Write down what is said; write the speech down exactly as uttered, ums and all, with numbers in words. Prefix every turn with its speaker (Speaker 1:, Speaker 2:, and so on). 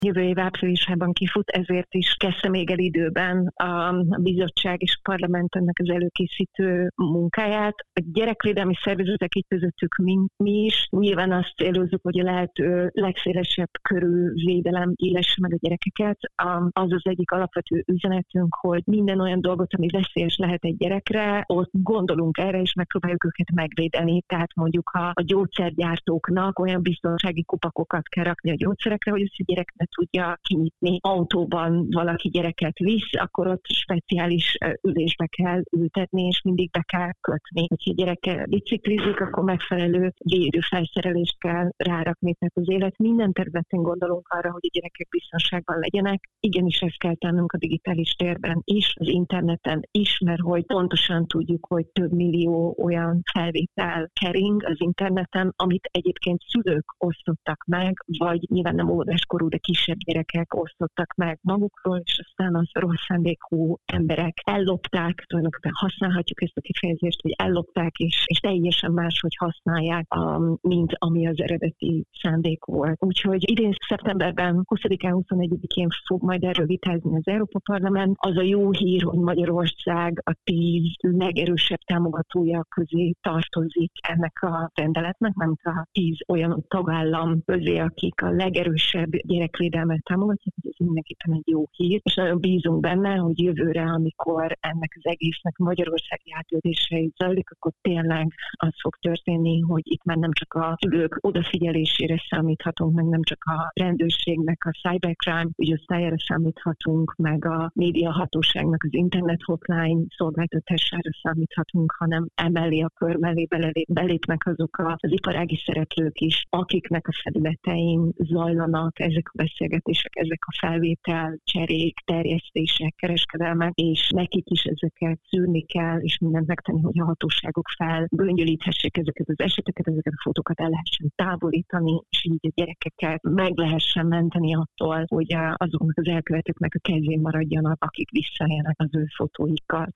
Speaker 1: jövő év áprilisában kifut, ezért is kezdte még el időben a bizottság és a parlament ennek az előkészítő munkáját. A gyerekvédelmi szervezetek, így közöttük mi, mi is, nyilván azt célozzuk, hogy a lehető legszélesebb körű védelem illesse meg a gyerekeket. Az az egyik alapvető üzenetünk, hogy minden olyan dolgot, ami veszélyes lehet egy gyerekre, ott gondolunk erre, és megpróbáljuk őket megvédeni. Tehát mondjuk, ha a gyógyszergyártóknak olyan biztonsági kupakokat kell rakni a gyógyszerekre, hogy ezt a gyerek ne tudja kinyitni. Autóban valaki gyereket visz, akkor ott speciális ülésbe kell ültetni, és mindig be kell kötni. Ha a gyerek biciklizik, akkor megfelelő védőfelszerelést kell rárakni. Tehát az élet minden területén gondolunk arra, hogy a gyerekek biztonságban legyenek. Igenis ezt kell tennünk a digitális térben is, az interneten is, mert hogy pontosan tudjuk, hogy több millió olyan felvétel kering az interneten, amit egyébként szülők osztottak meg, vagy nyilván nem óvodáskorú, de kisebb gyerekek osztottak meg magukról, és aztán az rossz szándékú emberek ellopták, tulajdonképpen használhatjuk ezt a kifejezést, hogy ellopták, és, és teljesen máshogy használják, um, mint ami az eredeti szándék volt. Úgyhogy idén szeptemberben huszadikán, huszonegyedikén fog majd erről vitázni az Európa Parlament. Az a jó hír, hogy Magyarország a tíz legerősebb támogatója közé tartozik ennek a rendeletnek, nem a tíz olyan tagállam közé, akik a legerősebb gyerekvédelmet támogatják, hogy ez mindenképpen egy jó hír, és nagyon bízunk benne, hogy jövőre, amikor ennek az egésznek magyarországi átülésre zajlik, akkor tényleg az fog történni, hogy itt már nem csak a szülők odafigyelésére számíthatunk, meg nem csak a rendőrségnek, a cybercrime ügyosztályára számíthatunk, meg a médiahatóságnak az internet hotline szolgáltatására számíthatunk, hanem emellé a kör mellé belépnek azok az iparági szereplők is, akiknek a felületein zajlanak ezek a beszélgetések, ezek a felvétel, cserék, terjesztések, kereskedelmek, és nekik is ezeket szűrni kell, és mindent megtenni, hogy a hatóságok felgöngyölíthessék ezeket az eseteket, ezeket a fotókat el lehessen távolítani, és így a gyerekeket meg lehessen menteni attól, hogy azoknak az elkövetőknek a kezén maradjanak, akik visszaélnek az ő fotóikkal.